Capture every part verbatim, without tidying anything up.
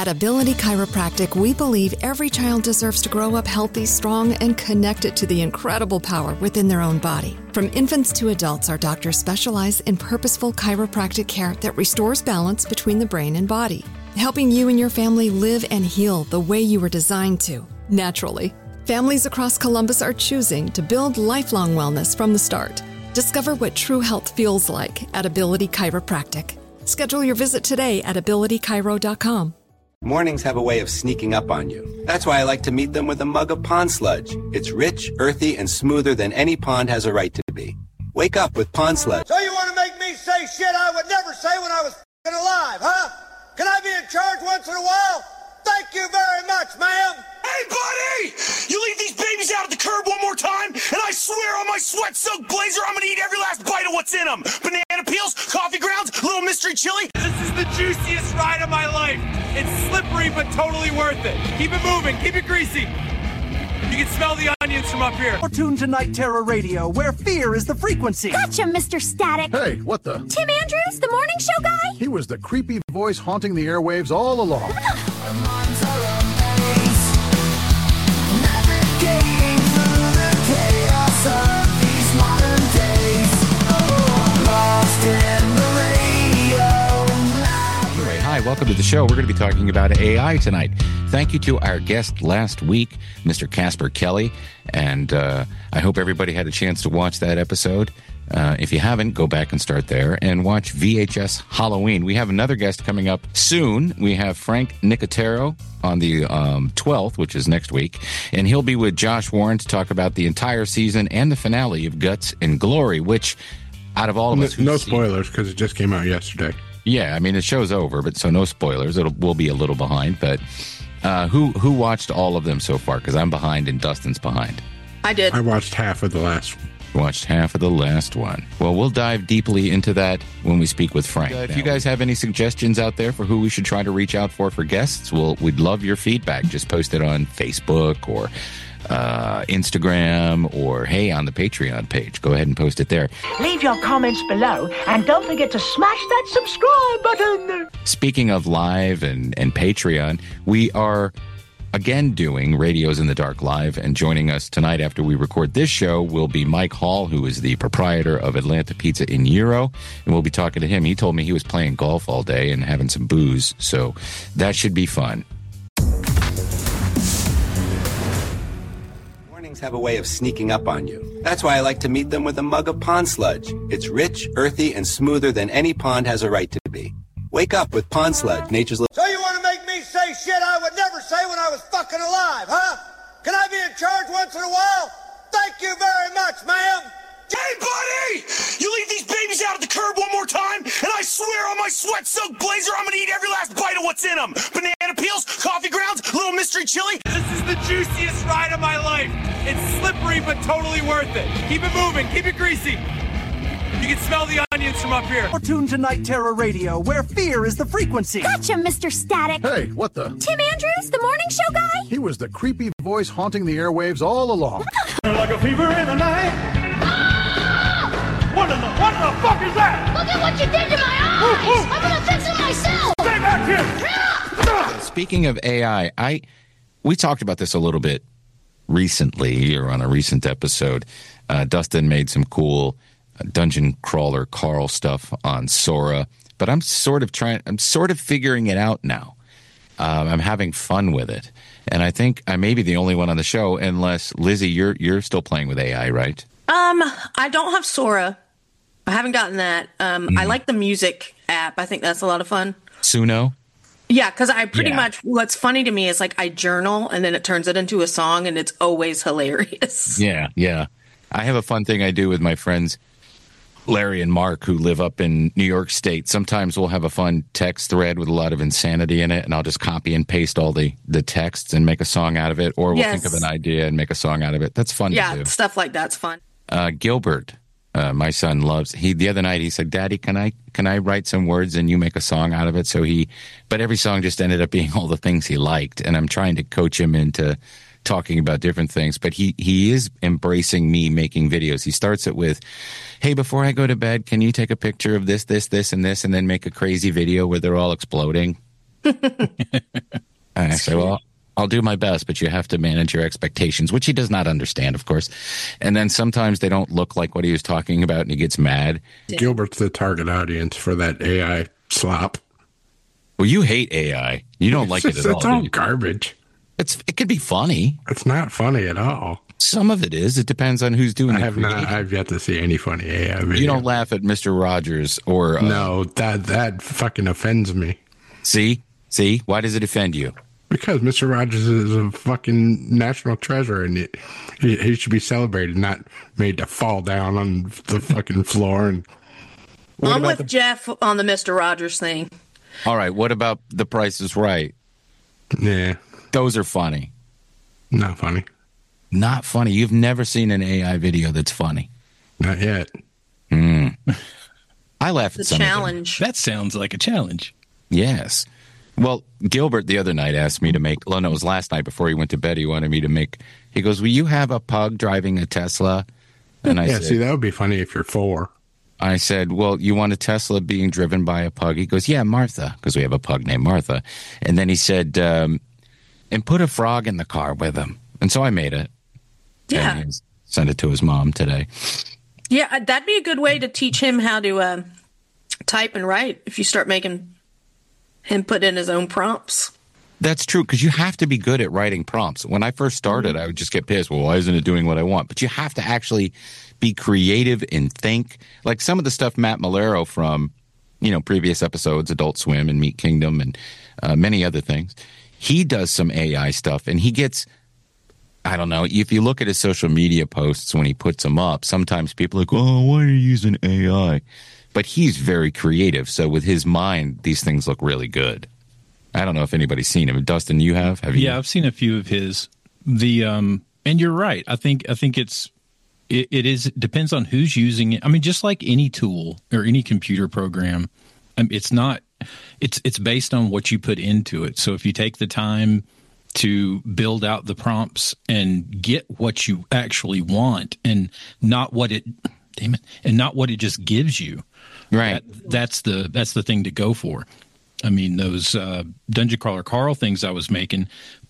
At Ability Chiropractic, we believe every child deserves to grow up healthy, strong, and connected to the incredible power within their own body. From infants to adults, our doctors specialize in purposeful chiropractic care that restores balance between the brain and body, helping you and your family live and heal the way you were designed to, naturally. Families across Columbus are choosing to build lifelong wellness from the start. Discover what true health feels like at Ability Chiropractic. Schedule your visit today at ability chiro dot com. Mornings have a way of sneaking up on you. That's why I like to meet them with a mug of pond sludge. It's rich, earthy, and smoother than any pond has a right to be. Wake up with Pond Sludge. So you want to make me say shit I would never say when I was f***ing alive, huh? Can I be in charge once in a while? Thank you very much, ma'am. Hey, buddy! You leave these babies out at the curb one more time, and I swear on my sweat-soaked blazer I'm gonna eat every last bite of what's in them. Banana peels, coffee grounds, little mystery chili. This is the juiciest ride of my life. It's slippery, but totally worth it. Keep it moving, keep it greasy. You can smell the onions from up here. Or tune to Night Terror Radio, where fear is the frequency. Gotcha, Mister Static. Hey, what the? Tim Andrews, the morning show guy? He was the creepy voice haunting the airwaves all along. Hi, welcome to the show. We're going to be talking about A I tonight. Thank you to our guest last week, Mister Casper Kelly, and uh, I hope everybody had a chance to watch that episode. Uh, if you haven't, go back and start there and watch V H S Halloween. We have another guest coming up soon. We have Frank Nicotero on the um, twelfth, which is next week, and he'll be with Josh Warren to talk about the entire season and the finale of Guts and Glory, which out of all of us... No, no spoilers, because it just came out yesterday. Yeah, I mean, the show's over, but so no spoilers. It'll, we'll be a little behind, but uh, who who watched all of them so far? Because I'm behind and Dustin's behind. I did. I watched half of the last one. Watched half of the last one. Well, we'll dive deeply into that when we speak with Frank. Uh, if you guys have any suggestions out there for who we should try to reach out for for guests, well, we'd love your feedback. Just post it on Facebook or uh, Instagram or, hey, on the Patreon page. Go ahead and post it there. Leave your comments below and don't forget to smash that subscribe button. Speaking of live and, and Patreon, we are again doing Radios in the Dark Live, and joining us tonight after we record this show will be Mike Hall, who is the proprietor of Atlanta Pizza in Euro, and we'll be talking to him. He told me he was playing golf all day and having some booze, so that should be fun. Mornings have a way of sneaking up on you. That's why I like to meet them with a mug of pond sludge. It's rich, earthy, and smoother than any pond has a right to be. Wake up with Pond Sludge, nature's little... So you want to make me say shit I would never say when I was fucking alive, huh? Can I be in charge once in a while? Thank you very much, ma'am. Hey, buddy! You leave these babies out at the curb one more time, and I swear on my sweat-soaked blazer I'm gonna eat every last bite of what's in them. Banana peels, coffee grounds, little mystery chili. This is the juiciest ride of my life. It's slippery, but totally worth it. Keep it moving, keep it greasy. You can smell the onions from up here. Or tune to Night Terror Radio, where fear is the frequency. Gotcha, Mister Static. Hey, what the? Tim Andrews, the morning show guy? He was the creepy voice haunting the airwaves all along. Like a fever in the night. Ah! What in the, what the fuck is that? Look at what you did to my eyes! Ooh, ooh. I'm gonna fix it myself! Stay back here! Speaking of A I, I we talked about this a little bit recently, or on a recent episode. Uh, Dustin made some cool dungeon crawler Carl stuff on Sora, but I'm sort of trying, I'm sort of figuring it out now. Um, I'm having fun with it, and I think I may be the only one on the show, unless Lizzie, you're you're still playing with A I, right? Um, I don't have Sora. I haven't gotten that. Um, mm. I like the music app. I think that's a lot of fun. Suno. Yeah, because I pretty yeah. much, what's funny to me is like I journal and then it turns it into a song, and it's always hilarious. Yeah, yeah. I have a fun thing I do with my friends Larry and Mark, who live up in New York State. Sometimes we'll have a fun text thread with a lot of insanity in it, and I'll just copy and paste all the, the texts and make a song out of it, or we'll yes. think of an idea and make a song out of it. That's fun yeah, to do. Yeah, stuff like that's fun. Uh, Gilbert, uh, my son, loves, he, the other night he said, Daddy, can I, can I write some words and you make a song out of it? So he, but every song just ended up being all the things he liked, and I'm trying to coach him into talking about different things, but he, he is embracing me making videos. He starts it with, hey, before I go to bed, can you take a picture of this, this, this, and this, and then make a crazy video where they're all exploding? I say, well, I'll do my best, but you have to manage your expectations, which he does not understand, of course. And then sometimes they don't look like what he was talking about, and he gets mad. Gilbert's the target audience for that A I slop. Well, you hate A I. You don't like it's it just, at it's all. all do you? garbage. It's It could be funny. It's not funny at all. Some of it is. It depends on who's doing I it. have not. I've yet to see any funny A I video. You don't laugh at Mister Rogers or uh, no. That that fucking offends me. See, see, why does it offend you? Because Mister Rogers is a fucking national treasure, and it, he, he should be celebrated, not made to fall down on the fucking floor. And I'm with the- Jeff on the Mister Rogers thing. All right, what about The Price is Right? Yeah, those are funny. Not funny. Not funny. You've never seen an A I video that's funny. Not yet. Mm. I laugh at The some challenge. of them. That sounds like a challenge. Yes. Well, Gilbert the other night asked me to make, well, no, it was last night before he went to bed. He wanted me to make, he goes, will you have a pug driving a Tesla? And I yeah, said, see, that would be funny if you're four. I said, well, you want a Tesla being driven by a pug? He goes, yeah, Martha, because we have a pug named Martha. And then he said, um, and put a frog in the car with him. And so I made it. Yeah. And sent it to his mom today. Yeah, that'd be a good way to teach him how to uh, type and write if you start making him put in his own prompts. That's true, because you have to be good at writing prompts. When I first started, I would just get pissed. Well, why isn't it doing what I want? But you have to actually be creative and think. Like some of the stuff Matt Malero from, you know, previous episodes, Adult Swim and Meat Kingdom and uh, many other things, he does some A I stuff, and he gets... I don't know. If you look at his social media posts when he puts them up, sometimes people are like, oh, why are you using A I? But he's very creative. So with his mind, these things look really good. I don't know if anybody's seen him. Dustin, you have? Have you? Yeah, I've seen a few of his. The um, and you're right. I think I think it's it, it is it depends on who's using it. I mean, just like any tool or any computer program, um, it's not it's it's based on what you put into it. So if you take the time to build out the prompts and get what you actually want and not what it damn it and not what it just gives you, right? That, that's the that's the thing to go for. I mean, those uh, Dungeon Crawler Carl things I was making,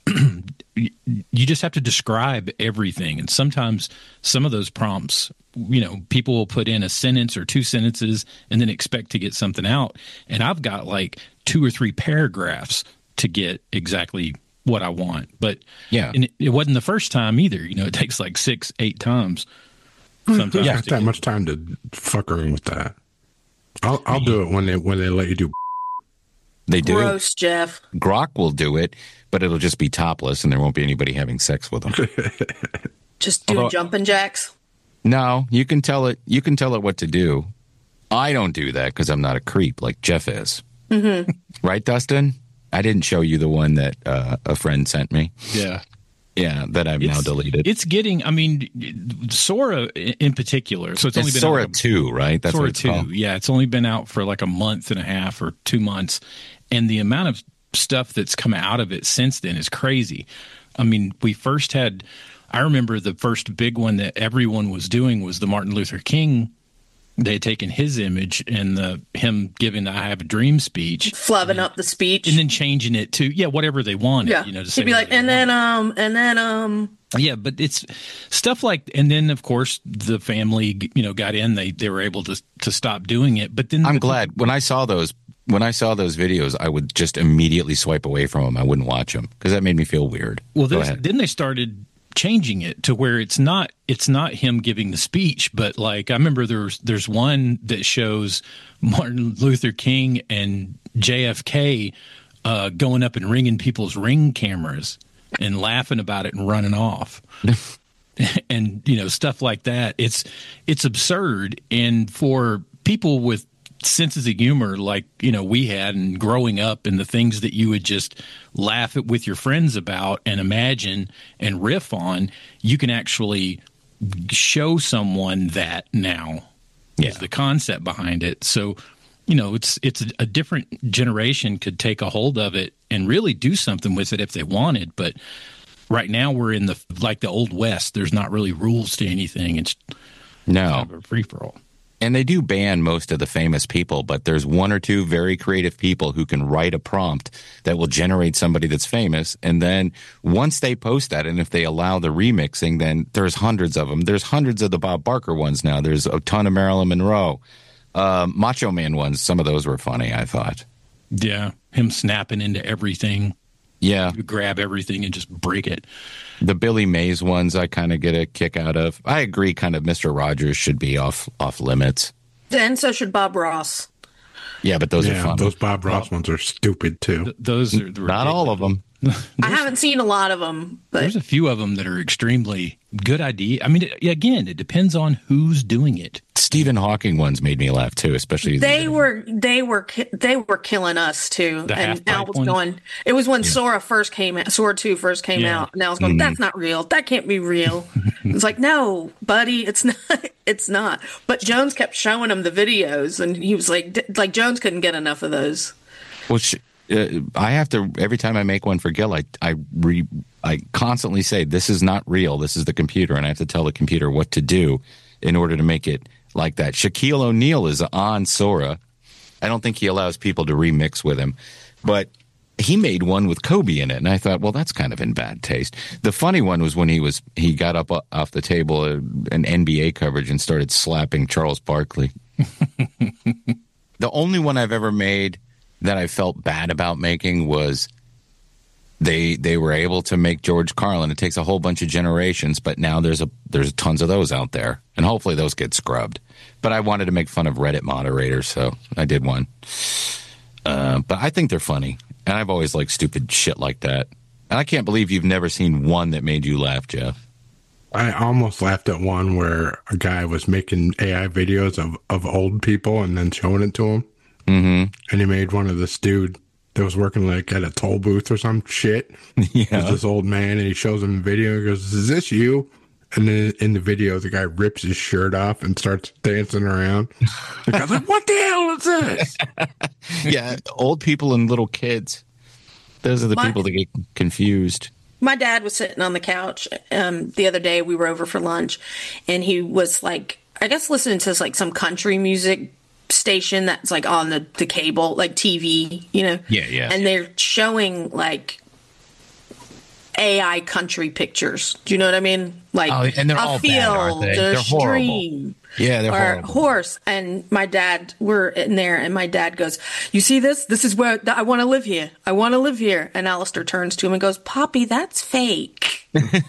you just have to describe everything. And sometimes some of those prompts, you know, people will put in a sentence or two sentences and then expect to get something out. And I've got like two or three paragraphs to get exactly what I want. But yeah, and it, it wasn't the first time either. You know, it takes like six, eight times. Sometimes yeah, not that much time to fuck around with that. I'll I'll do it when they when they let you do. They do. Gross, Jeff. Grok will do it, but it'll just be topless, and there won't be anybody having sex with them. Just do Although, jumping jacks. No, you can tell it. You can tell it what to do. I don't do that because I'm not a creep like Jeff is. Mm-hmm. Right, Dustin? I didn't show you the one that uh, a friend sent me. Yeah. Yeah, that I've it's, now deleted. It's getting, I mean, Sora in particular. So it's, it's only been Sora out like a, two, right? That's Sora what it's two. called. Yeah, it's only been out for like a month and a half or two months. And the amount of stuff that's come out of it since then is crazy. I mean, we first had, I remember the first big one that everyone was doing was the Martin Luther King. They had taken his image and the him giving the I Have a Dream speech, flubbing up the speech, and then changing it to yeah whatever they wanted. Yeah, you know, to he'd say be like, and then um, and then um. Yeah, but it's stuff like, and then of course the family, you know, got in. They they were able to to stop doing it. But then I'm glad when I saw those when I saw those videos, I would just immediately swipe away from them. I wouldn't watch them because that made me feel weird. Well, then they started changing it to where it's not it's not him giving the speech, but like I remember there's there's one that shows Martin Luther King and J F K uh, going up and ringing people's Ring cameras and laughing about it and running off. And you know, stuff like that. It's it's absurd, and for people with senses of humor like you know we had and growing up, and the things that you would just laugh at with your friends about and imagine and riff on, you can actually show someone that now yeah. is the concept behind it. So you know it's it's a different generation could take a hold of it and really do something with it if they wanted. But right now we're in the like the old west. There's not really rules to anything. It's no kind of a free for all. And they do ban most of the famous people, but there's one or two very creative people who can write a prompt that will generate somebody that's famous. And then once they post that, and if they allow the remixing, then there's hundreds of them. There's hundreds of the Bob Barker ones now. There's a ton of Marilyn Monroe. Uh, Macho Man ones, some of those were funny, I thought. Yeah, him snapping into everything. Yeah. You grab everything and just break it. The Billy Mays ones I kind of get a kick out of. I agree kind of Mister Rogers should be off off limits. And so should Bob Ross. Yeah, but those yeah, are fun. Those Bob Ross ones are stupid, too. Th- those are the Not all of them. I haven't seen a lot of them. But there's a few of them that are extremely good idea. I mean, it, again, it depends on who's doing it. Stephen Hawking ones made me laugh too, especially they the, were they were they were killing us too. The and now was one? going. It was when yeah. Sora first came out. Sora two first came yeah. out. And I was going, mm-hmm. that's not real. That can't be real. It's like, no, buddy, it's not. It's not. But Jones kept showing him the videos, and he was like, like Jones couldn't get enough of those. Well, she, uh, I have to every time I make one for Gil, I I re, I constantly say this is not real. This is the computer, and I have to tell the computer what to do in order to make it like that. Shaquille O'Neal is on Sora. I don't think he allows people to remix with him, but he made one with Kobe in it, and I thought, well, that's kind of in bad taste. The funny one was when he was he got up off the table uh, an N B A coverage and started slapping Charles Barkley. The only one I've ever made that I felt bad about making was they they were able to make George Carlin. It takes a whole bunch of generations, but now there's a there's tons of those out there, and hopefully those get scrubbed. But I wanted to make fun of Reddit moderators, so I did one. Uh, but I think they're funny, and I've always liked stupid shit like that. And I can't believe you've never seen one that made you laugh, Jeff. I almost laughed at one where a guy was making A I videos of, of old people and then showing it to him. Mm-hmm. And he made one of this dude that was working like at a toll booth or some shit. Yeah. It was this old man, and he shows him the video. He goes, "Is this you?" And then in the video, the guy rips his shirt off and starts dancing around. The guy's like, "What the hell is this?" Yeah, old people and little kids. Those are the My- people that get confused. My dad was sitting on the couch um, the other day. We were over for lunch, and he was like, I guess listening to like some country music station that's like on the, the cable, like T V, you know? Yeah, yeah. And they're showing like A I country pictures. Do you know what I mean? Like oh, and they're a all field, bad, aren't they? They're a stream. Yeah, they're or horrible. Horse. And my dad, we're in there, and my dad goes, "You see this? This is where I want to live here. I want to live here." And Alistair turns to him and goes, "Poppy, that's fake."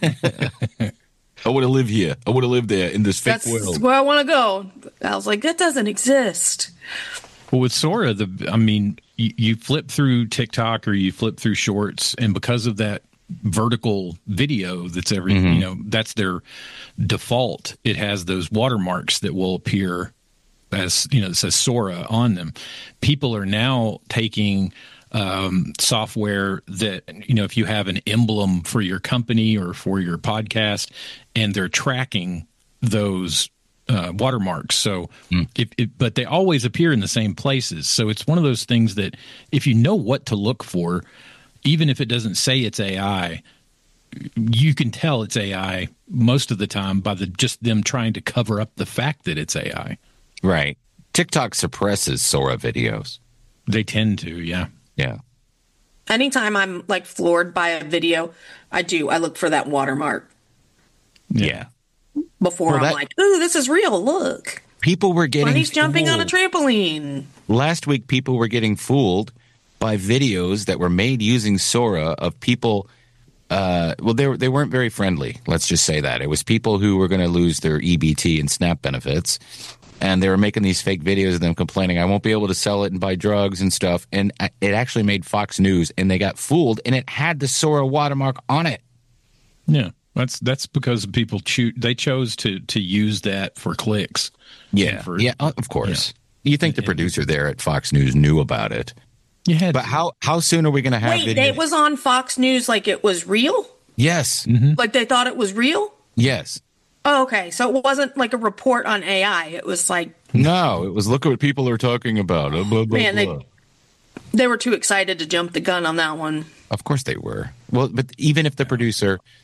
I want to live here. I want to live there in this fake that's world. That's where I want to go. I was like, that doesn't exist. Well, with Sora, the I mean, you, you flip through TikTok or you flip through Shorts, and because of that vertical video that's every mm-hmm. you know that's their default, it has those watermarks that will appear as, you know, it says Sora on them. People are now taking um software that, you know, if you have an emblem for your company or for your podcast, and they're tracking those uh watermarks, so mm. if, if but they always appear in the same places. So it's one of those things that if you know what to look for, even if it doesn't say it's A I, you can tell it's A I most of the time by the just them trying to cover up the fact that it's A I. Right. TikTok suppresses Sora videos. They tend to, yeah. Yeah. Anytime I'm like floored by a video, I do. I look for that watermark. Yeah. Before well, I'm that, like, ooh, this is real. Look. People were getting Bunny's jumping fooled. on a trampoline. Last week, people were getting fooled by videos that were made using Sora of people. Uh, well, they, they weren't very friendly. Let's just say that. It was people who were going to lose their E B T and SNAP benefits. And they were making these fake videos of them complaining, I won't be able to sell it and buy drugs and stuff. And it actually made Fox News, and they got fooled, and it had the Sora watermark on it. Yeah, that's that's because people cho- they chose to to use that for clicks. Yeah, for, yeah, of course. Yeah. You think the producer there at Fox News knew about it? Yeah, but how how soon are we going to have? Wait, it was on Fox News like it was real? Yes, mm-hmm. Like they thought it was real? Yes. Oh, okay. So it wasn't like a report on A I. It was like... No, it was look at what people are talking about. Blah, blah, Man, blah. they they were too excited to jump the gun on that one. Of course they were. Well, but even if the producer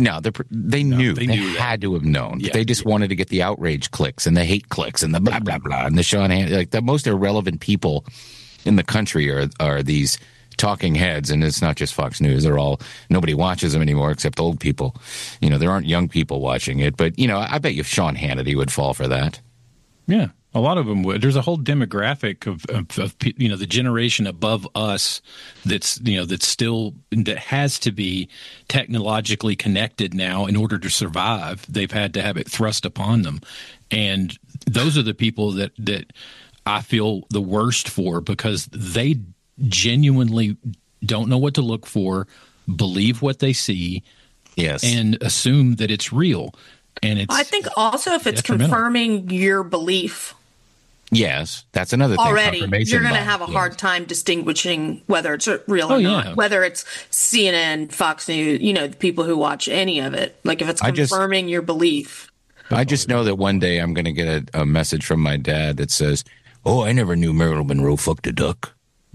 No, they no, knew. They, they knew had that. to have known. Yeah, they just yeah. wanted to get the outrage clicks and the hate clicks and the blah, blah, blah. And the Sean Hannity. Like, the most irrelevant people in the country are, are these talking heads. And it's not just Fox News. They're all, nobody watches them anymore except old people. You know, there aren't young people watching it. But, you know, I bet you Sean Hannity would fall for that. Yeah. A lot of them would. There's a whole demographic of, of, of, you know, the generation above us that's, you know, that's still, that has to be technologically connected now in order to survive. They've had to have it thrust upon them. And those are the people that, that I feel the worst for, because they genuinely don't know what to look for, believe what they see, yes, and assume that it's real. And it's I think also if it's confirming your belief. Yes, that's another thing. Already, you're going to bias, have a yes. hard time distinguishing whether it's real Oh, or yeah. not. Whether it's C N N, Fox News, you know, the people who watch any of it. Like if it's I just- confirming your belief. I just know that one day I'm going to get a, a message from my dad that says, "Oh, I never knew Marilyn Monroe fucked a duck."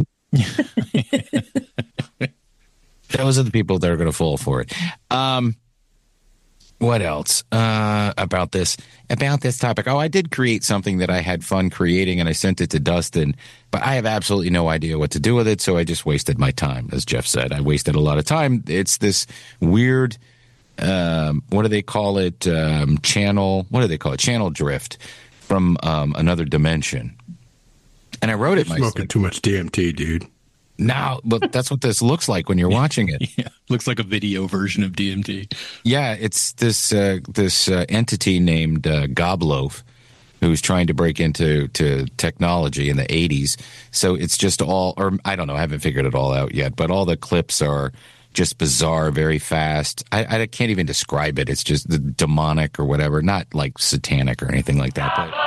Those are the people that are going to fall for it. Um, what else uh, about this about this topic? Oh, I did create something that I had fun creating, and I sent it to Dustin, but I have absolutely no idea what to do with it, so I just wasted my time. As Jeff said, I wasted a lot of time. It's this weird, um, what do they call it? Um, channel, what do they call it? Channel drift from um, another dimension. And I wrote it You're myself. smoking too much D M T, dude. No, but that's what this looks like when you're watching it. Yeah, looks like a video version of D M T. Yeah, it's this uh, this uh, entity named uh, Gobloaf, who's trying to break into to technology in the eighties. So it's just all, or I don't know, I haven't figured it all out yet, but all the clips are just bizarre, very fast. I, I can't even describe it. It's just the demonic or whatever, not like satanic or anything like that. But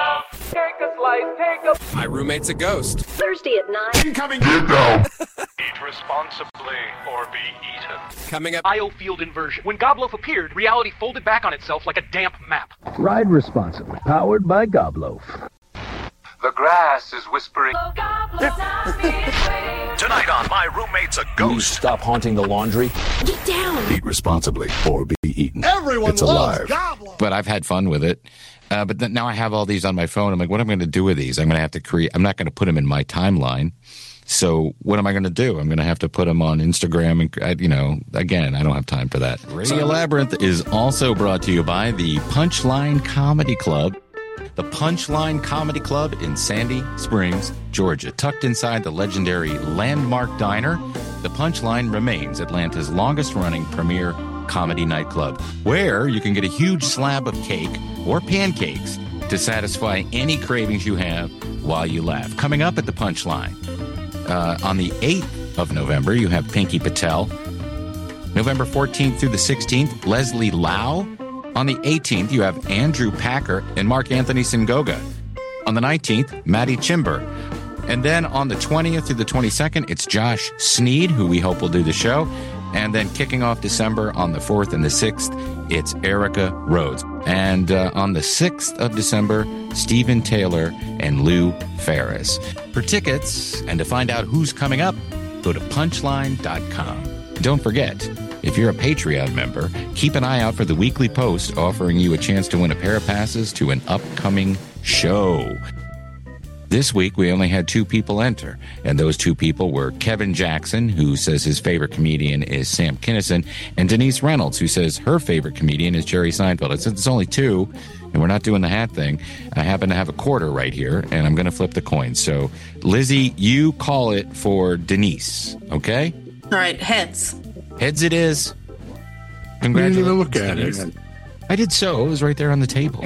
My roommate's a ghost. Thursday at nine. Incoming. Eat responsibly or be eaten. Coming up. Biofield inversion. When Gobloaf appeared, reality folded back on itself like a damp map. Ride responsibly. Powered by Gobloaf. The grass is whispering. Tonight on My Roommate's a Ghost. Stop haunting the laundry. Get down. Eat responsibly or be eaten. Everyone it's loves alive. Gobloaf. but I've had fun with it. Uh, but then now I have all these on my phone. I'm like, what am I going to do with these? I'm going to have to create. I'm not going to put them in my timeline. So what am I going to do? I'm going to have to put them on Instagram. And, uh, you know, again, I don't have time for that. Radio Labyrinth is also brought to you by the Punchline Comedy Club. The Punchline Comedy Club in Sandy Springs, Georgia. Tucked inside the legendary Landmark Diner, the Punchline remains Atlanta's longest-running premier comedy nightclub, where you can get a huge slab of cake or pancakes to satisfy any cravings you have while you laugh. Coming up at the Punchline, uh, on the eighth of November, you have Pinky Patel. November fourteenth through the sixteenth, Leslie Lau. On the eighteenth, you have Andrew Packer and Mark Anthony Singoga. On the nineteenth, Maddie Chimber. And then on the twentieth through the twenty-second, it's Josh Sneed, who we hope will do the show. And then kicking off December on the fourth and the sixth, it's Erica Rhodes. And uh, on the sixth of December, Stephen Taylor and Lou Ferris. For tickets and to find out who's coming up, go to punchline dot com. Don't forget, if you're a Patreon member, keep an eye out for the weekly post offering you a chance to win a pair of passes to an upcoming show. This week, we only had two people enter, and those two people were Kevin Jackson, who says his favorite comedian is Sam Kinison, and Denise Reynolds, who says her favorite comedian is Jerry Seinfeld. And since it's only two, and we're not doing the hat thing, I happen to have a quarter right here, and I'm going to flip the coin. So, Lizzie, you call it for Denise, okay? All right, heads. Heads it is. Congratulations. You didn't even look at it. I did so. It was right there on the table.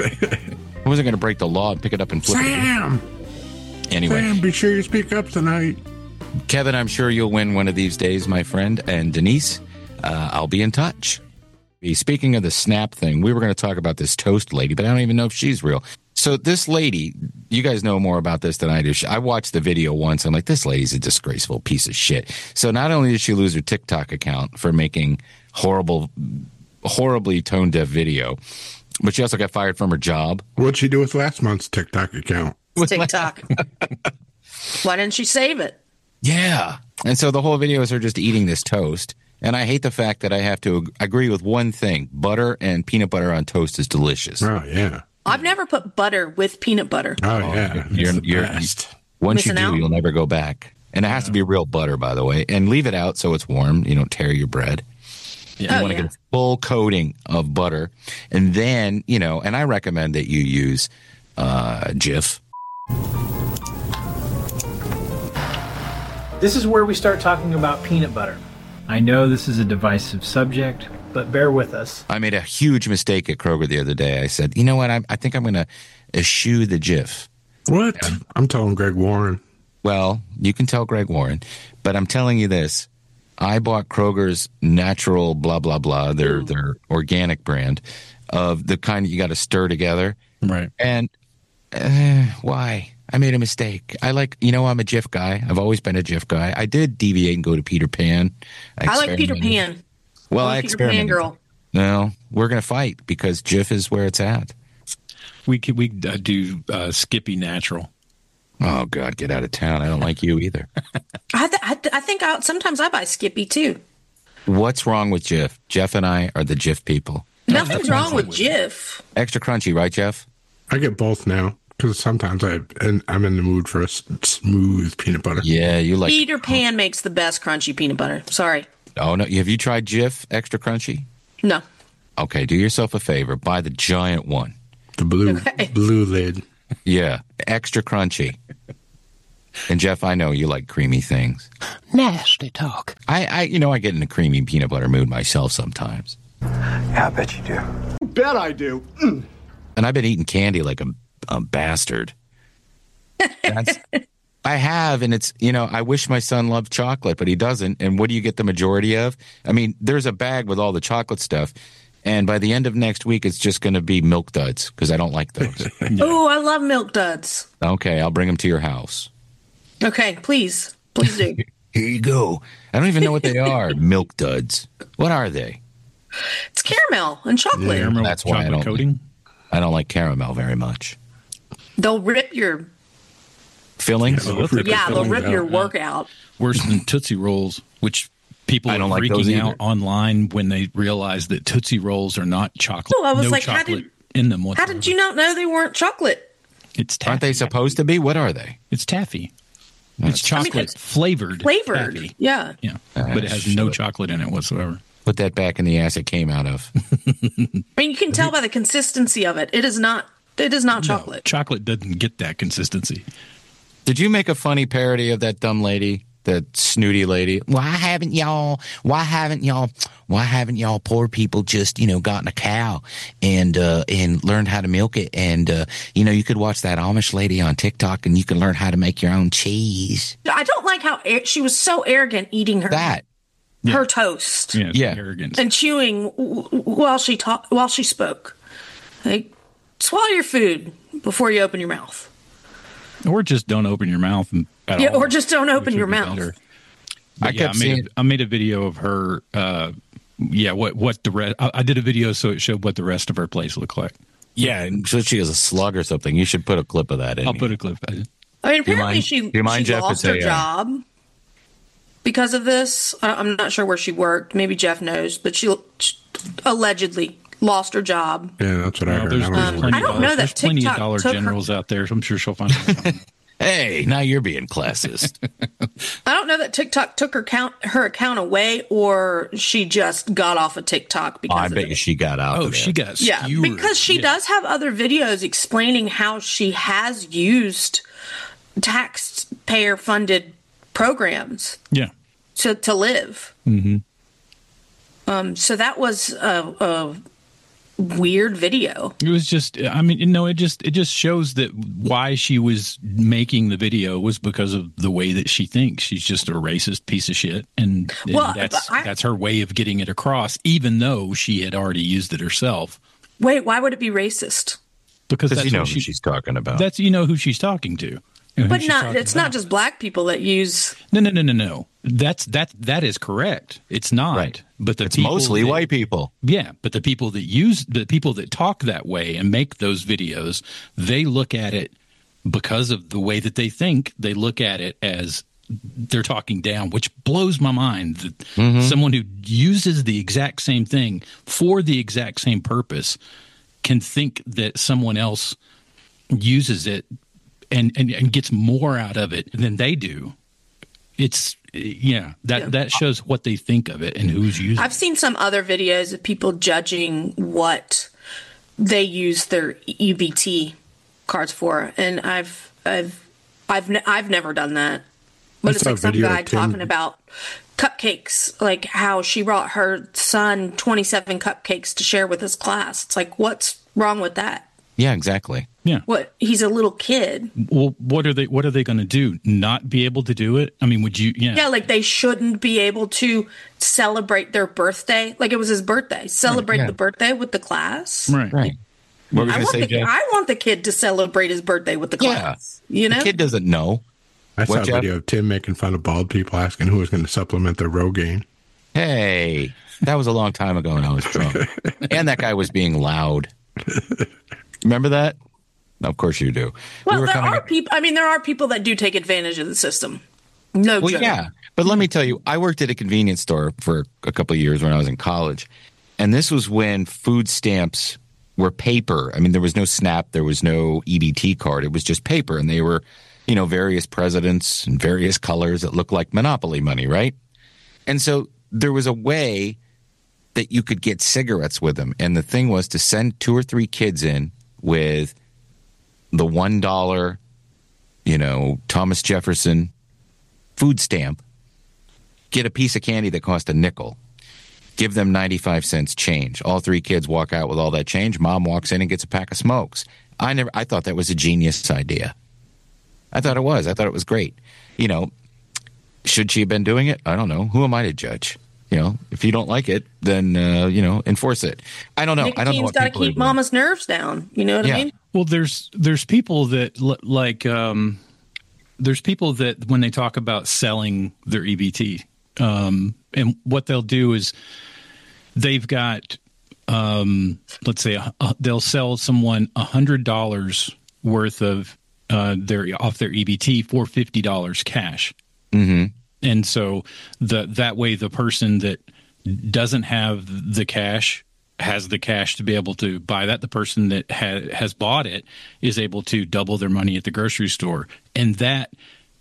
I wasn't going to break the law and pick it up and flip Sam! it. Anyway. Sam, be sure you speak up tonight. Kevin, I'm sure you'll win one of these days, my friend. And Denise, uh, I'll be in touch. Speaking of the Snap thing, we were going to talk about this toast lady, but I don't even know if she's real. So this lady, you guys know more about this than I do. I watched the video once. I'm like, this lady's a disgraceful piece of shit. So not only did she lose her TikTok account for making horrible, horribly tone-deaf video, but she also got fired from her job. What'd she do with last month's TikTok account? TikTok. Why didn't she save it? Yeah. And so the whole video is her just eating this toast. And I hate the fact that I have to ag- agree with one thing. Butter and peanut butter on toast is delicious. Oh, yeah. I've never put butter with peanut butter. Oh, yeah. You're, It's the you're, best. once Missing you do, out? you'll never go back. And it has to be real butter, by the way. And leave it out so it's warm. You don't tear your bread. Yeah. You Oh, want to yeah. get a full coating of butter. And then, you know, and I recommend that you use uh, Jif. This is where we start talking about peanut butter. I know this is a divisive subject, but bear with us. I made a huge mistake at Kroger the other day. I said, you know what? I, I think I'm going to eschew the Jif. What? I'm telling Greg Warren. Well, you can tell Greg Warren, but I'm telling you this. I bought Kroger's natural blah, blah, blah, their, their organic brand of the kind that you got to stir together. Right. And uh, why? I made a mistake. I like, you know, I'm a Jif guy. I've always been a Jif guy. I did deviate and go to Peter Pan. I like Peter experimented. Pan. Well, I'm I a Peter Pan experimented. girl. No, we're going to fight because Jif is where it's at. We could we uh, do uh, Skippy Natural. Oh, God, get out of town. I don't like you either. I, th- I, th- I think I, sometimes I buy Skippy too. What's wrong with Jif? Jeff and I are the Jif people. Nothing's wrong with Jif. Extra crunchy, right, Jeff? I get both now because sometimes I, and I'm in the mood for a s- smooth peanut butter. Yeah, you like. Peter Pan makes the best crunchy peanut butter. Sorry. Oh, no. Have you tried Jif Extra Crunchy? No. Okay, do yourself a favor. Buy the giant one. The blue, Okay. blue lid. Yeah, extra crunchy. And Jeff, I know you like creamy things. Nasty talk. I, I, you know, I get in a creamy peanut butter mood myself sometimes. Yeah, I bet you do. Bet I do. And I've been eating candy like a, a bastard. That's, I have, and it's, you know, I wish my son loved chocolate, but he doesn't. And what do you get the majority of? I mean, there's a bag with all the chocolate stuff. And by the end of next week, it's just going to be Milk Duds because I don't like those. Oh, I love Milk Duds. Okay, I'll bring them to your house. Okay, please. Please do. Here you go. I don't even know what they are. Milk Duds. What are they? It's caramel and chocolate. Caramel That's why I chocolate don't. coating. I don't like caramel very much. They'll rip your Fillings? Yeah, they'll rip yeah, your they'll fillings rip your out. workout. Worse than Tootsie Rolls, which people I are don't like those freaking either. out online when they realize that Tootsie Rolls are not chocolate. Oh, I was no like, how chocolate did- in them How whatsoever. did you not know they weren't chocolate? It's taffy. Aren't they supposed to be? What are they? It's taffy. That's- It's chocolate I mean, it's flavored. Flavored. Taffy. Yeah. Yeah, Ah, but it has shit. no chocolate in it whatsoever. Put that back in the ass it came out of. I mean, you can tell by the consistency of it. It is not. It is not chocolate. Chocolate doesn't get that consistency. Did you make a funny parody of that dumb lady? That snooty lady. Why haven't y'all? Why haven't y'all? Why haven't y'all poor people just you know gotten a cow and uh, and learned how to milk it? And uh, you know you could watch that Amish lady on TikTok and you can learn how to make your own cheese. I don't like how ar- she was so arrogant eating her That her toast Yeah, it's Yeah. arrogance. and chewing w- w- while she ta- while she spoke. Like, swallow your food before you open your mouth. Or just don't open your mouth. And, at Yeah, all, or just don't open which your would be mouth. better. I But yeah, kept I made, seeing- a, I made a video of her. Uh, yeah, what what the rest? I, I did a video so it showed what the rest of her place looked like. yeah, and so she has a slug or something. You should put a clip of that in. I'll here. put a clip. I mean, Do you apparently mind- she, do you mind, she Jeff, lost to her say, uh, job because of this. I- I'm not sure where she worked. Maybe Jeff knows, but she, she allegedly lost her job. Yeah, that's what I Well, heard. there's, I don't there's know. plenty, I don't of, know that there's plenty of TikTok Dollar took her- Generals out there, so I'm sure she'll find out. Hey, now you're being classist. I don't know that TikTok took her account her account away, or she just got off of TikTok because I of bet it. you she got out. Oh, of there. she got Yeah, skewered. because she Yeah. does have other videos explaining how she has used taxpayer funded programs Yeah. to to live. Mm-hmm. Um, so that was a, a weird video. It was just, I mean, you know, it just it just shows that why she was making the video was because of the way that she thinks. She's just a racist piece of shit, and, and Well, that's I- that's her way of getting it across, even though she had already used it herself. Wait, why would it be racist? Because Because that's you know what who she, she's talking about. That's you know who she's talking to. You know who But she's not. talking It's about. not just black people that use. No, no, no, no, no. That's that that is correct. It's not. Right. But the it's people mostly that- white people. Yeah, but the people that use the people that talk that way and make those videos, they look at it because of the way that they think. They look at it as they're talking down, which blows my mind that Mm-hmm. someone who uses the exact same thing for the exact same purpose can think that someone else uses it and, and, and gets more out of it than they do. It's yeah, that Yeah. that shows what they think of it and who's using it. I've seen some other videos of people judging what they use their E B T cards for, and I've I've I've ne- I've never done that. But I it's saw a like some video guy of Tim- talking about cupcakes, like how she brought her son twenty-seven cupcakes to share with his class. It's like, what's wrong with that? Yeah, exactly. Yeah. What? He's a little kid. Well, what are they? What are they going to do? Not be able to do it? I mean, would you? Yeah. Yeah, like they shouldn't be able to celebrate their birthday. Like it was his birthday. Celebrate yeah. the birthday with the class. Right. Right. What were you I going to want, say, the, Jeff? I want the kid to celebrate his birthday with the Yeah. class. You know? The kid doesn't know. I saw What, a Jeff? video of Tim making fun of bald people, asking who was going to supplement their Rogaine. Hey, that was a long time ago when I was drunk. And that guy was being loud. Remember that? Of course you do. Well, we were there coming are up- people. I mean, there are people that do take advantage of the system. No Well, joke. yeah. But let me tell you, I worked at a convenience store for a couple of years when I was in college. And this was when food stamps were paper. I mean, there was no SNAP. There was no E B T card. It was just paper. And they were, you know, various presidents and various colors that looked like Monopoly money, right? And so there was a way that you could get cigarettes with them. And the thing was to send two or three kids in with the one dollar, you know, Thomas Jefferson food stamp, get a piece of candy that cost a nickel, give them ninety-five cents change. All three kids walk out with all that change. Mom walks in and gets a pack of smokes. I never, I thought that was a genius idea. I thought it was. I thought it was great. You know, should she have been doing it? I don't know. Who am I to judge? You know, if you don't like it, then, uh, you know, enforce it. I don't know. I don't know Nicotine's what got to people are keep doing. mama's nerves down. You know what Yeah. I mean? Well, there's there's people that l- like um, there's people that when they talk about selling their E B T, um, and what they'll do is they've got um, let's say uh, they'll sell someone a hundred dollars worth of uh, their off their E B T for fifty dollars cash. Mm-hmm. And so the that way the person that doesn't have the cash has the cash to be able to buy that. The person that ha- has bought it is able to double their money at the grocery store. And that,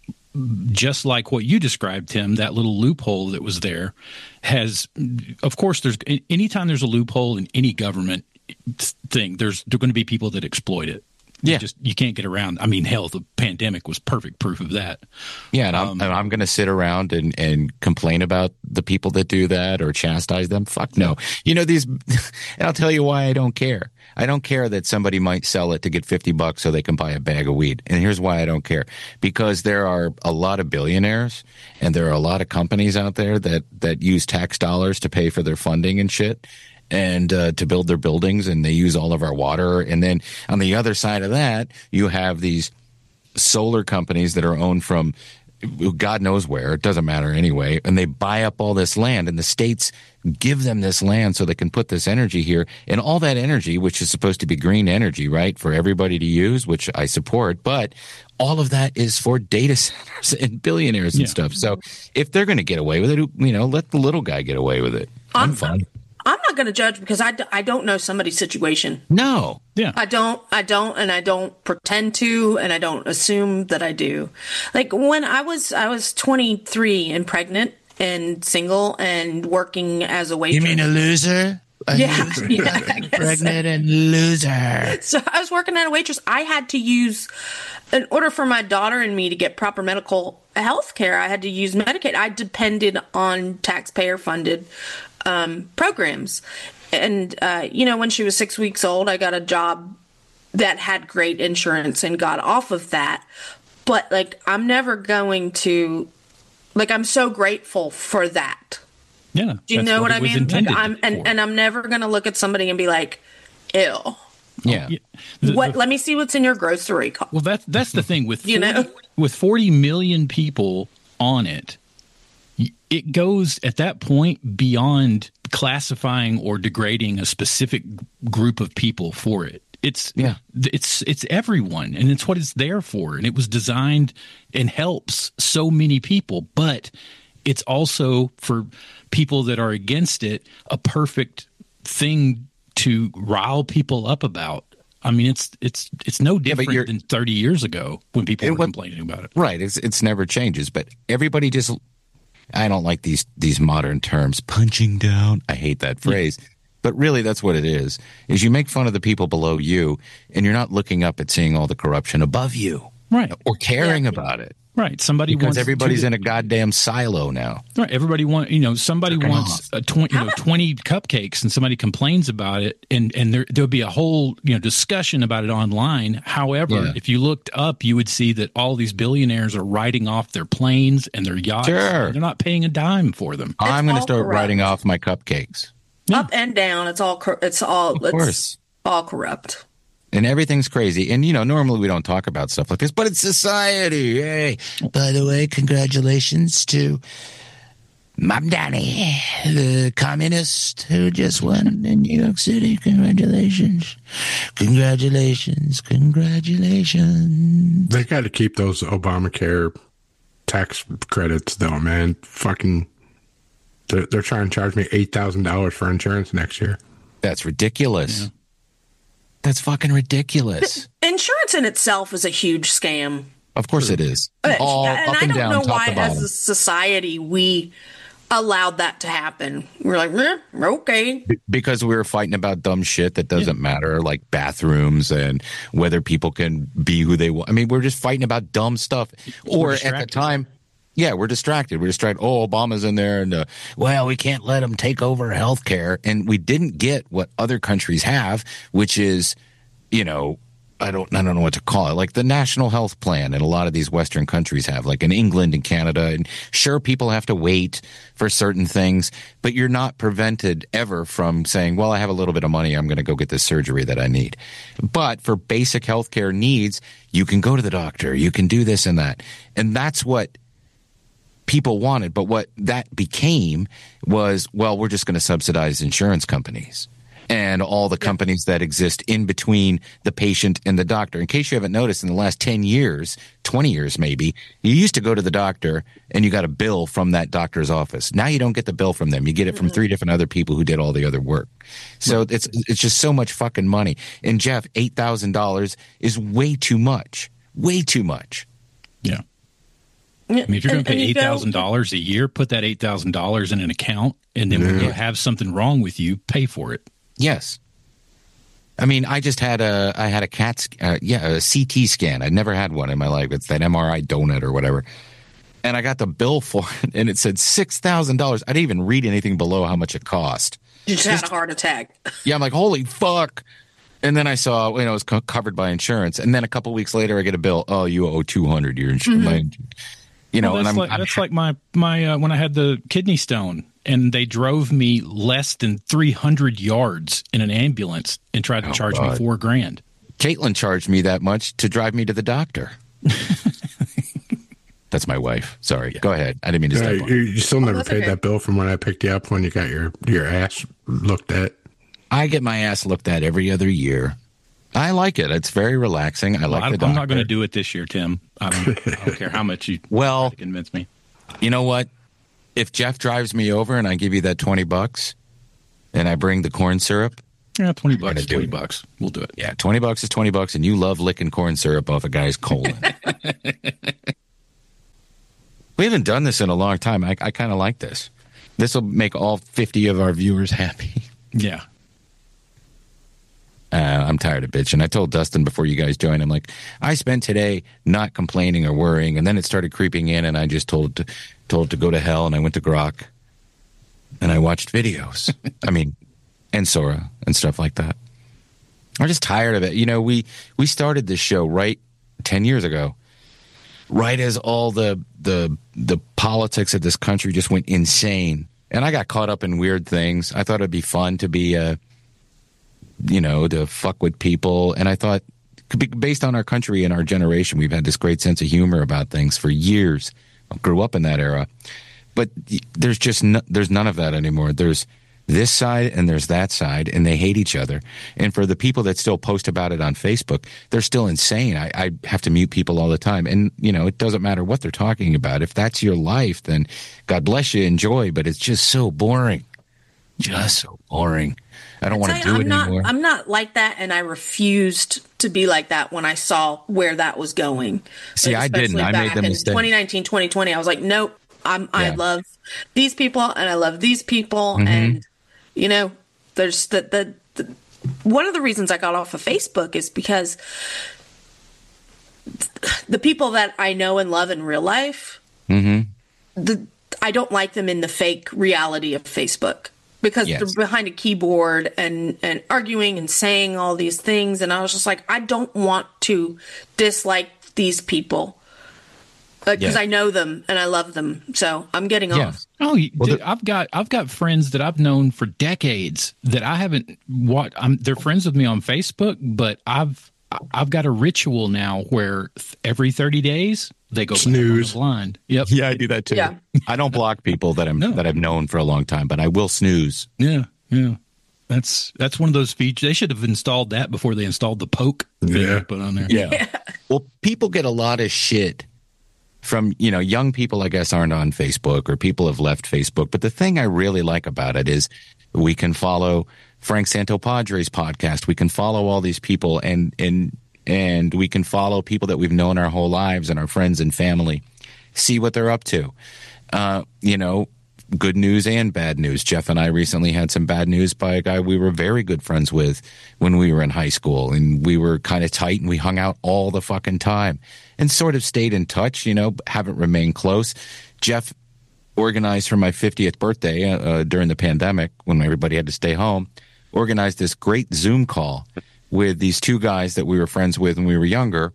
just like what you described, Tim, that little loophole that was there has, of course, there's anytime there's a loophole in any government thing, there's there are going to be people that exploit it. Yeah. You just you can't get around. I mean, hell, the pandemic was perfect proof of that. Yeah, and I'm, Um, and I'm going to sit around and, and complain about the people that do that or chastise them. Fuck no. You know, these, and I'll tell you why I don't care. I don't care that somebody might sell it to get fifty bucks so they can buy a bag of weed. And here's why I don't care. Because there are a lot of billionaires and there are a lot of companies out there that, that use tax dollars to pay for their funding and shit. And uh, to build their buildings, and they use all of our water. And then on the other side of that, you have these solar companies that are owned from God knows where. It doesn't matter anyway. And they buy up all this land, and the states give them this land so they can put this energy here. And all that energy, which is supposed to be green energy, right, for everybody to use, which I support, but all of that is for data centers and billionaires and Yeah. stuff. So if they're going to get away with it, you know, let the little guy get away with it. I'm, I'm fine. I'm not going to judge because I, d- I don't know somebody's situation. No. Yeah. I don't, I don't, and I don't pretend to, and I don't assume that I do. Like when I was, I was twenty-three and pregnant and single and working as a waitress. You mean a loser? A Yeah, loser? yeah, I guess Pregnant and loser. So I was working at a waitress. I had to use, in order for my daughter and me to get proper medical health care, I had to use Medicaid. I depended on taxpayer funded um, programs. And, uh, you know, when she was six weeks old, I got a job that had great insurance and got off of that. But, like, I'm never going to, like, I'm so grateful for that. Yeah. Do you that's know what, it I was mean? Like, intended I'm, and, for. and I'm never going to look at somebody and be like, ew. Yeah. The- What? the- Let me see what's in your grocery cart. Well, that's that's the thing with You know? forty with forty million people on it. y- It goes at that point beyond classifying or degrading a specific g- group of people for it. It's yeah. it's it's everyone, and it's what it's there for. And it was designed and helps so many people, but it's also for people that are against it a perfect thing to rile people up about. I mean, it's it's it's no different yeah, than thirty years ago when people were what, complaining about it. Right. It's it's never changes, but everybody just. I don't like these these modern terms, punching down. I hate that phrase. Yeah. But really, that's what it is, is you make fun of the people below you, and you're not looking up at seeing all the corruption above you. Right. Or caring yeah. about it. Right. Somebody because wants everybody's to, in a goddamn silo now. Right. Everybody want you know somebody They're wants a twenty you know twenty cupcakes and somebody complains about it and and there there'll be a whole you know discussion about it online. However, yeah. if you looked up, you would see that all these billionaires are writing off their planes and their yachts. Sure. They're not paying a dime for them. It's I'm going to start corrupt. writing off my cupcakes. Yeah. Up and down, it's all it's all of it's course. all corrupt. And everything's crazy. And, you know, normally we don't talk about stuff like this, but it's society. Hey, by the way, congratulations to Mom Danny, the communist who just won in New York City. Congratulations. Congratulations. Congratulations. They got to keep those Obamacare tax credits, though, man. Fucking, they're, they're trying to charge me eight thousand dollars for insurance next year. That's ridiculous. Yeah. That's fucking ridiculous. Insurance in itself is a huge scam. Of course it is. All and up I and don't down, know top why, to bottom. as a society, we allowed that to happen. We're like, eh, okay. Because we were fighting about dumb shit that doesn't yeah. matter, like bathrooms and whether people can be who they want. I mean, we're just fighting about dumb stuff. Or at the time, yeah, we're distracted. We're distracted. Oh, Obama's in there, and uh, well, we can't let him take over healthcare. And we didn't get what other countries have, which is, you know, I don't, I don't know what to call it, like the national health plan. And a lot of these Western countries have, like in England and Canada. And sure, people have to wait for certain things, but you're not prevented ever from saying, well, I have a little bit of money, I'm going to go get this surgery that I need. But for basic healthcare needs, you can go to the doctor, you can do this and that, and that's what people wanted. But what that became was, well, we're just going to subsidize insurance companies and all the companies that exist in between the patient and the doctor. In case you haven't noticed, in the last ten years, twenty years maybe, you used to go to the doctor and you got a bill from that doctor's office. Now you don't get the bill from them. You get it from three different other people who did all the other work. So it's it's just so much fucking money. And Jeff, eight thousand dollars is way too much. Way too much. Yeah. I mean, if you're going to pay eight thousand dollars a year, put that eight thousand dollars in an account, and then yeah. when you have something wrong with you, pay for it. Yes. I mean, I just had a, I had a CAT, uh, yeah, a C T scan. I'd never had one in my life. It's that M R I donut or whatever. And I got the bill for it, and it said six thousand dollars. I didn't even read anything below how much it cost. You just, just had a heart attack. Yeah, I'm like, holy fuck. And then I saw, you know, it was co- covered by insurance. And then a couple weeks later, I get a bill. Oh, you owe two hundred dollars. Your insurance. Mm-hmm. You know, well, that's and I'm, like, I'm that's like my my uh, when I had the kidney stone, and they drove me less than three hundred yards in an ambulance and tried to oh, charge God. me four grand. Caitlin charged me that much to drive me to the doctor. That's my wife. Sorry, yeah. Go ahead. I didn't mean to step yeah, on. You, you still never oh, paid okay. that bill from when I picked you up when you got your your ass looked at. I get my ass looked at every other year. I like it. It's very relaxing. I like well, the doctor. I'm not going to do it this year, Tim. I don't, I don't care how much you well, convince me. You know what? If Jeff drives me over and I give you that twenty bucks and I bring the corn syrup. Yeah, twenty bucks is twenty bucks. We'll do it. Yeah, twenty bucks is twenty bucks, and you love licking corn syrup off a guy's colon. We haven't done this in a long time. I, I kind of like this. This will make all fifty of our viewers happy. Yeah. Uh, I'm tired of bitching. I told Dustin before you guys joined, I'm like, I spent today not complaining or worrying, and then it started creeping in, and I just told to, told to go to hell, and I went to Grok, and I watched videos. I mean, and Sora and stuff like that. I'm just tired of it. You know, we we started this show right ten years ago, right as all the the the politics of this country just went insane, and I got caught up in weird things. I thought it'd be fun to be a. Uh, you know, to fuck with people. And I thought, based on our country and our generation, we've had this great sense of humor about things for years. I grew up in that era. But there's just no, there's none of that anymore. There's this side and there's that side, and they hate each other. And for the people that still post about it on Facebook, they're still insane. I, I have to mute people all the time. And, you know, it doesn't matter what they're talking about. If that's your life, then God bless you, enjoy. But it's just so boring. Just so boring. I don't want to do I'm it not, anymore. I'm not like that, and I refused to be like that when I saw where that was going. See, Like, I didn't. especially I made back the in mistake. twenty nineteen, twenty twenty, I was like, nope, I'm, I Yeah. love these people, and I love these people, Mhm. and, you know, there's the, the, the one of the reasons I got off of Facebook is because the people that I know and love in real life, Mm-hmm. the I don't like them in the fake reality of Facebook because Yes. they're behind a keyboard and, and arguing and saying all these things. And I was just like, I don't want to dislike these people because Yeah. I know them and I love them. So I'm getting off. Oh, you- dude, I've got I've got friends that I've known for decades that I haven't what I'm they're friends with me on Facebook, but I've I've got a ritual now where th- every thirty days they go snooze blind. Yep. Yeah, I do that too. Yeah. I don't block people that I'm that I've known for a long time, but I will snooze. Yeah, yeah. That's that's one of those features. They should have installed that before they installed the poke thing Yeah. they put on there. Yeah. Well, people get a lot of shit from, you know, young people, I guess, aren't on Facebook, or people have left Facebook. But the thing I really like about it is we can follow Frank Santopadre's podcast. We can follow all these people, and and and we can follow people that we've known our whole lives and our friends and family, see what they're up to. Uh, you know, good news and bad news. Jeff and I recently had some bad news by a guy we were very good friends with when we were in high school, and we were kind of tight and we hung out all the fucking time and sort of stayed in touch, you know, haven't remained close. Jeff organized for my fiftieth birthday uh, during the pandemic when everybody had to stay home, organized this great Zoom call with these two guys that we were friends with when we were younger.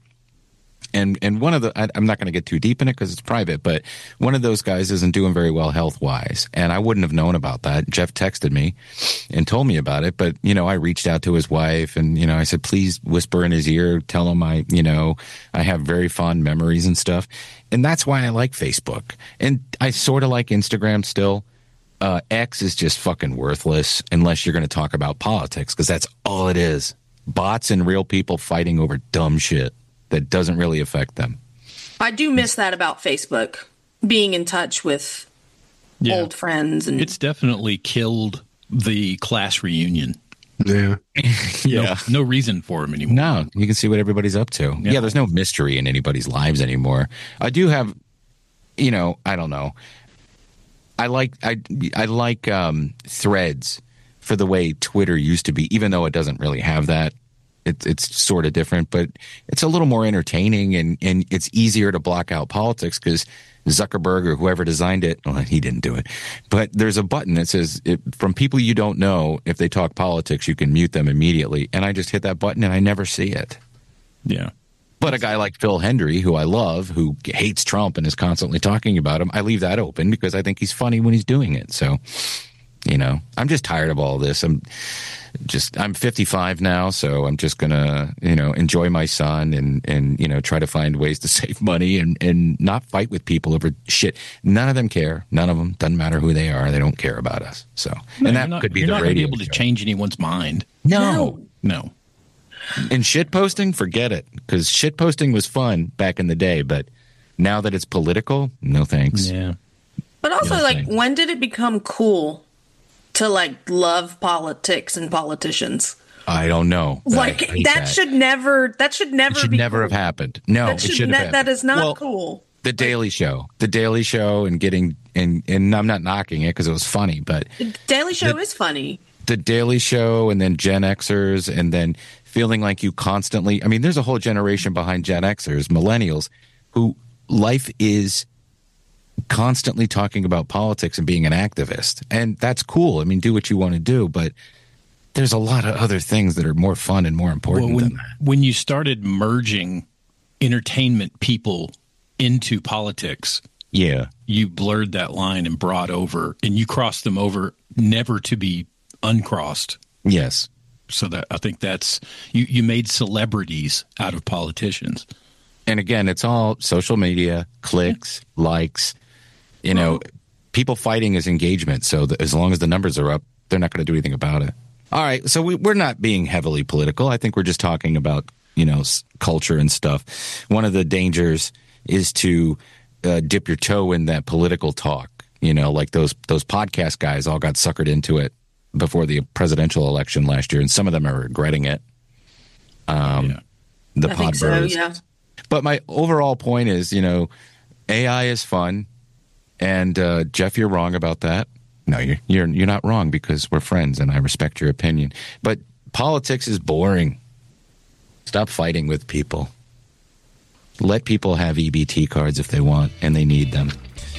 And and one of the, I, I'm not going to get too deep in it because it's private, but one of those guys isn't doing very well health-wise. And I wouldn't have known about that. Jeff texted me and told me about it. But, you know, I reached out to his wife and, you know, I said, please whisper in his ear, tell him I, you know, I have very fond memories and stuff. And that's why I like Facebook. And I sort of like Instagram still. Uh, X is just fucking worthless unless you're going to talk about politics, because that's all it is. Bots and real people fighting over dumb shit that doesn't really affect them. I do miss that about Facebook, being in touch with Yeah. old friends. And It's definitely killed the class reunion. Yeah. Yeah. No, no reason for them anymore. No, you can see what everybody's up to. Yeah. Yeah, there's no mystery in anybody's lives anymore. I do have, you know, I don't know. I like I I like um, Threads for the way Twitter used to be, even though it doesn't really have that. It, it's sort of different, but it's a little more entertaining, and, and it's easier to block out politics because Zuckerberg or whoever designed it, well, he didn't do it, but there's a button that says it, from people you don't know, if they talk politics, you can mute them immediately. And I just hit that button and I never see it. Yeah. But a guy like Phil Hendry, who I love, who hates Trump and is constantly talking about him, I leave that open because I think he's funny when he's doing it. So, you know, I'm just tired of all this. I'm just, I'm fifty-five now, so I'm just gonna, you know, enjoy my son and, and, you know, try to find ways to save money and, and not fight with people over shit. None of them care. None of them. Doesn't matter who they are. They don't care about us. So, No, and that you're not, could be you're the not gonna be radio able to show. change anyone's mind. No. No. And shit posting, forget it. Because shit posting was fun back in the day, but now that it's political, no thanks. Yeah. But also, Yeah, like, thanks. when did it become cool to, like, love politics and politicians? I don't know. but Like, I hate that, should never, that should never It should be never cool. have happened. No, That it should should ne- have that is not Well, cool. The Daily Show. The Daily Show and getting, and, and I'm not knocking it because it was funny, but The Daily Show The- is funny. the Daily Show and then Gen Xers and then feeling like you constantly, I mean, there's a whole generation behind Gen Xers, millennials, who life is constantly talking about politics and being an activist. And that's cool. I mean, do what you want to do, but there's a lot of other things that are more fun and more important Well, when, than that. when you started merging entertainment people into politics, Yeah. you blurred that line and brought over, and you crossed them over, never to be uncrossed. Yes. So that I think that's you. You made celebrities out of politicians. And again, it's all social media, clicks, likes. You know, people fighting is engagement. So that as long as the numbers are up, they're not going to do anything about it. All right, so we, we're not being heavily political. I think we're just talking about, you know, s- culture and stuff. One of the dangers is to uh, dip your toe in that political talk. You know, like those those podcast guys all got suckered into it before the presidential election last year, and some of them are regretting it. Um, yeah. The I think so, yeah. But my overall point is, you know, A I is fun, and uh, Jeff, you're wrong about that. No, you're you're you're not wrong because we're friends, and I respect your opinion. But politics is boring. Stop fighting with people. Let people have E B T cards if they want, and they need them.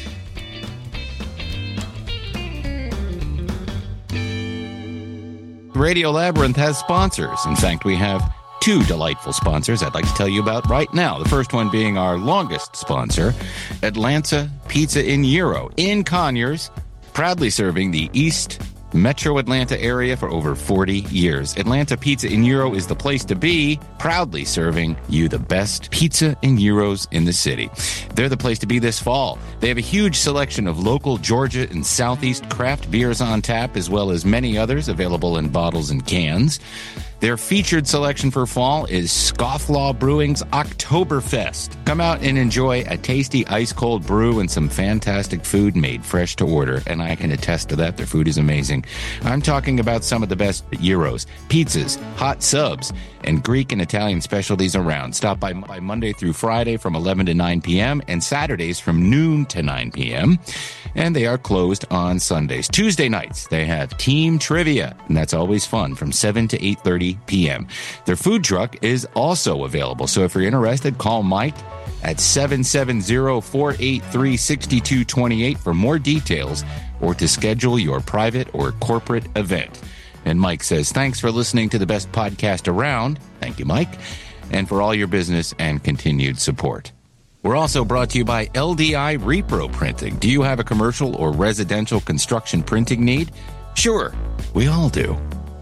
Radio Labyrinth has sponsors. In fact, we have two delightful sponsors I'd like to tell you about right now. The first one being our longest sponsor, Atlanta Pizza in Euro in Conyers, proudly serving the East Metro Atlanta area for over forty years. Atlanta Pizza in Euro is the place to be, proudly serving you the best pizza and gyros in the city. They're the place to be this fall. They have a huge selection of local Georgia and Southeast craft beers on tap, as well as many others available in bottles and cans. Their featured selection for fall is Scofflaw Brewing's Oktoberfest. Come out and enjoy a tasty ice-cold brew and some fantastic food made fresh to order, and I can attest to that. Their food is amazing. I'm talking about some of the best gyros, pizzas, hot subs, and Greek and Italian specialties around. Stop by, by Monday through Friday from eleven to nine p.m. and Saturdays from noon to nine p.m. And they are closed on Sundays. Tuesday nights, they have team trivia, and that's always fun from seven to eight thirty p.m. Their food truck is also available, so if you're interested, call Mike at seven seven zero, four eight three, six two two eight for more details or to schedule your private or corporate event. And Mike says, thanks for listening to the best podcast around. Thank you, Mike. And for all your business and continued support. We're also brought to you by L D I Repro Printing. Do you have a commercial or residential construction printing need? Sure, we all do.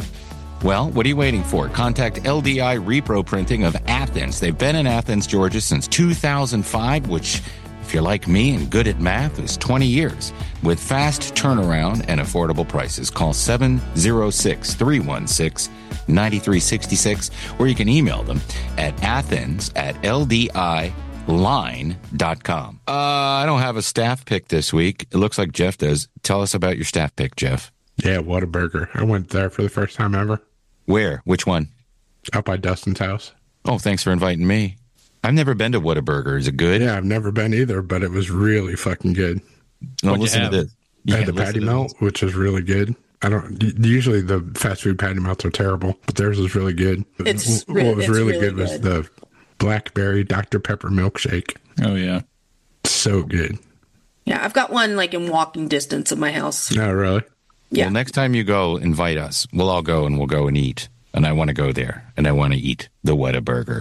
Well, what are you waiting for? Contact L D I Repro Printing of Athens. They've been in Athens, Georgia since two thousand five, which, if you're like me and good at math, is twenty years. With fast turnaround and affordable prices, call seven zero six, three one six, nine three six six, or you can email them at athens at L D I line dot com. Uh, I don't have a staff pick this week. It looks like Jeff does. Tell us about your staff pick, Jeff. Yeah, Whataburger. I went there for the first time ever. Where? Which one? Up by Dustin's house. Oh, thanks for inviting me. I've never been to Whataburger. Is it good? Yeah, I've never been either, but it was really fucking good. No, listen to this. I had the patty melt, which was really good. I don't. Usually the fast food patty melts are terrible, but theirs was really good. It's what was it's really, really good, good was the blackberry Doctor Pepper milkshake. Oh yeah, so good. Yeah, I've got one like in walking distance of my house. Oh really? Yeah. Well, next time you go, invite us. We'll all go and we'll go and eat. And I want to go there and I want to eat the Whataburger.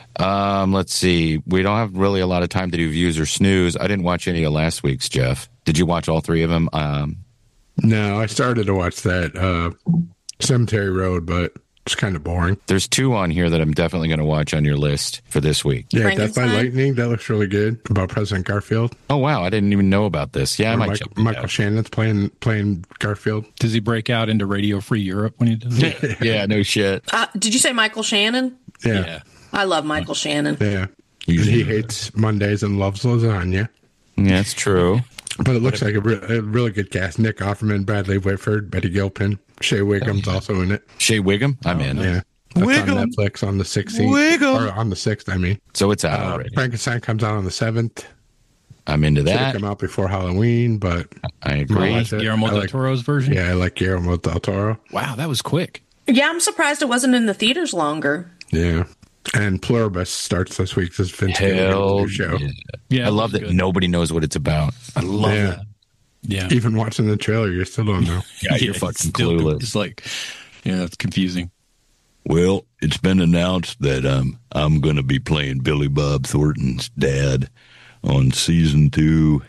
Um, let's see. We don't have really a lot of time to do views or snooze. I didn't watch any of last week's, Jeff. Did you watch all three of them? Um, no, I started to watch that uh, Cemetery Road, but it's kind of boring. There's two on here that I'm definitely going to watch on your list for this week. Yeah, Death by Lightning. That looks really good. About President Garfield. Oh, wow. I didn't even know about this. Yeah, or I might Mike, check Michael out. Shannon's playing playing Garfield. Does he break out into Radio Free Europe when he does it? Yeah, no shit. Uh, did you say Michael Shannon? Yeah. yeah. I love Michael Shannon. Yeah. He hates Mondays and loves lasagna. Yeah, it's true. But it looks like a, re- a really good cast. Nick Offerman, Bradley Whitford, Betty Gilpin. Shea Wiggum's also in it. Shea Wiggum? I'm in. Yeah. That's Wiggum. on Netflix on the sixteenth. Wiggum. Or on the sixth, I mean. So it's out uh, already. Frankenstein comes out on the seventh. I'm into Should have that. come out before Halloween, but I agree. I like it. Guillermo I del like- Toro's version? Yeah, I like Guillermo del Toro. Wow, that was quick. Yeah, I'm surprised it wasn't in the theaters longer. Yeah. And Pluribus starts this week. This Vince Hell Gilligan's show. yeah. Yeah, I it love was that good. nobody knows what it's about. I love Yeah. that. Yeah. Even watching the trailer, you still don't know. Yeah, you're it's fucking still- clueless. It's like, yeah, it's confusing. Well, it's been announced that um, I'm going to be playing Billy Bob Thornton's dad on season two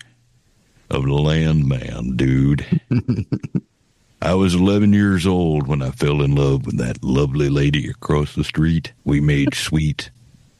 of The Landman, dude. I was eleven years old when I fell in love with that lovely lady across the street. We made sweet,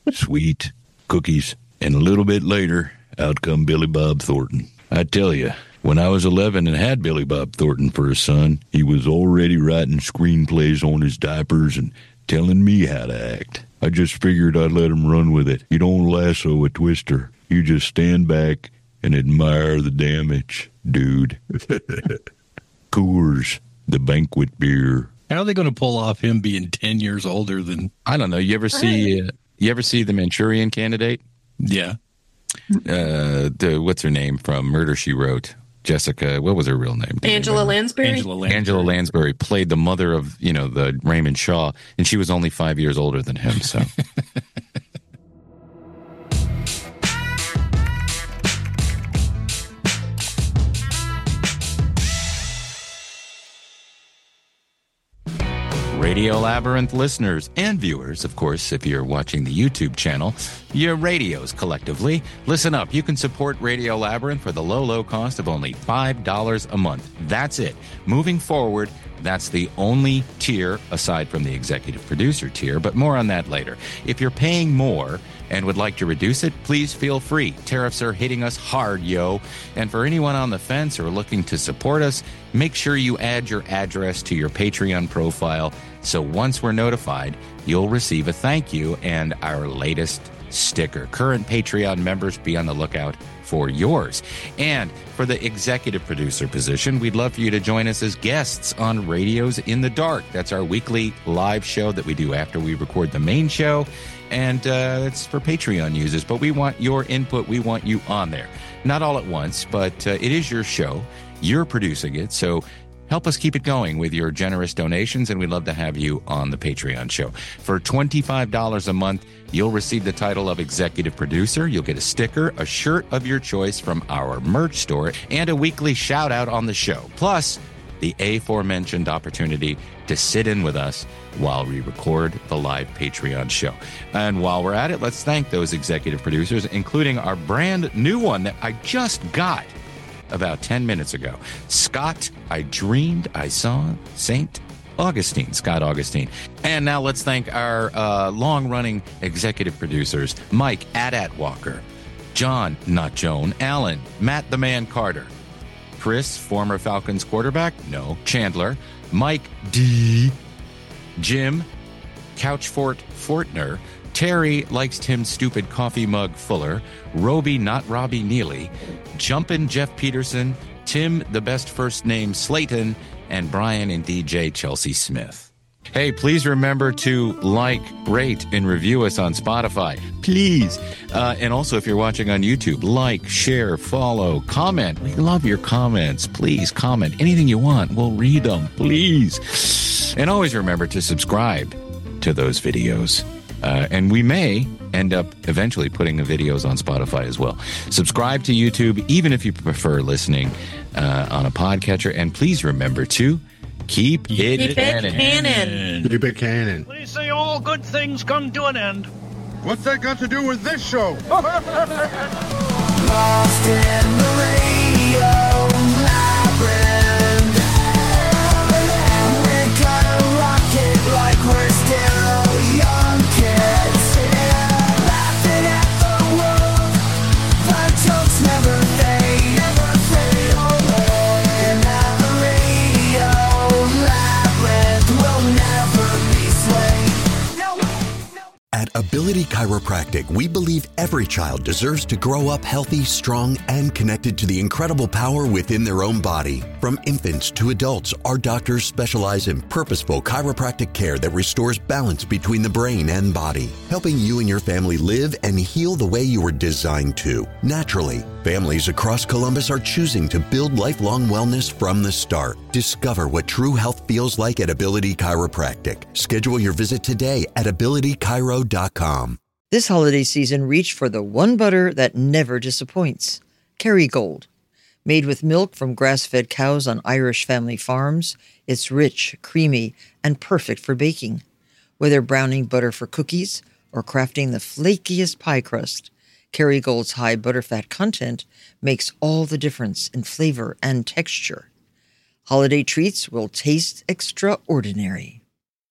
sweet cookies, and a little bit later, out come Billy Bob Thornton. I tell you, When I was eleven and had Billy Bob Thornton for a son, he was already writing screenplays on his diapers and telling me how to act. I just figured I'd let him run with it. You don't lasso a twister. You just stand back and admire the damage, dude. Coors, the banquet beer. How are they going to pull off him being ten years older than... I don't know. You ever see uh, you ever see The Manchurian Candidate? Yeah. Uh, the, what's her name from Murder, She Wrote? Jessica, what was her real name? Angela Lansbury? Angela Lansbury. Angela Lansbury played the mother of, you know, the Raymond Shaw, and she was only five years older than him, so... Radio Labyrinth listeners and viewers, of course, if you're watching the YouTube channel, your radios collectively, listen up. You can support Radio Labyrinth for the low, low cost of only five dollars a month. That's it. Moving forward, that's the only tier aside from the executive producer tier, but more on that later. If you're paying more and would like to reduce it, please feel free. Tariffs are hitting us hard, yo. And for anyone on the fence or looking to support us, make sure you add your address to your Patreon profile so once we're notified, you'll receive a thank you and our latest sticker. Current Patreon members, be on the lookout for yours. And for the executive producer position, we'd love for you to join us as guests on Radios in the Dark. That's our weekly live show that we do after we record the main show. And uh, it's for Patreon users, but we want your input. We want you on there. Not all at once, but uh, it is your show. You're producing it, so help us keep it going with your generous donations, and we'd love to have you on the Patreon show. For twenty-five dollars a month, you'll receive the title of executive producer. You'll get a sticker, a shirt of your choice from our merch store, and a weekly shout-out on the show. Plus, the aforementioned opportunity to sit in with us while we record the live Patreon show. And while we're at it, let's thank those executive producers, including our brand new one that I just got about ten minutes ago. Scott, I dreamed I saw Saint Augustine, Scott Augustine. And now let's thank our uh, long-running executive producers, Mike Adat Walker, John, not Joan, Alan, Matt the Man Carter, Chris, former Falcons quarterback, no, Chandler, Mike D, Jim, Couchfort Fortner, Terry likes Tim's stupid coffee mug Fuller, Roby, not Robbie Neely, Jumpin' Jeff Peterson, Tim, the best first name Slayton, and Brian and D J Chelsea Smith. Hey, please remember to like, rate, and review us on Spotify. Please. Uh, and also, if you're watching on YouTube, like, share, follow, comment. We love your comments. Please comment anything you want. We'll read them. Please. And always remember to subscribe to those videos. Uh, and we may end up eventually putting the videos on Spotify as well. Subscribe to YouTube, even if you prefer listening uh, on a podcatcher. And please remember to keep, keep it, it canon. canon. Keep it canon. They say all good things come to an end. What's that got to do with this show? Lost in the radio labyrinth. We're gonna rock it like we're still young kids. Laughing at the world, the jokes never fade, never fade away. And at the radio labyrinth, we'll never be swayed. No, no. At Ability Chiropractic, we believe every child deserves to grow up healthy, strong, and connected to the incredible power within their own body. From infants to adults, our doctors specialize in purposeful chiropractic care that restores balance between the brain and body, helping you and your family live and heal the way you were designed to, naturally. Families across Columbus are choosing to build lifelong wellness from the start. Discover what true health feels like at Ability Chiropractic. Schedule your visit today at ability chiro dot com. This holiday season, reach for the one butter that never disappoints. Kerrygold. Made with milk from grass-fed cows on Irish family farms, it's rich, creamy, and perfect for baking. Whether browning butter for cookies or crafting the flakiest pie crust, Kerrygold's high butterfat content makes all the difference in flavor and texture. Holiday treats will taste extraordinary.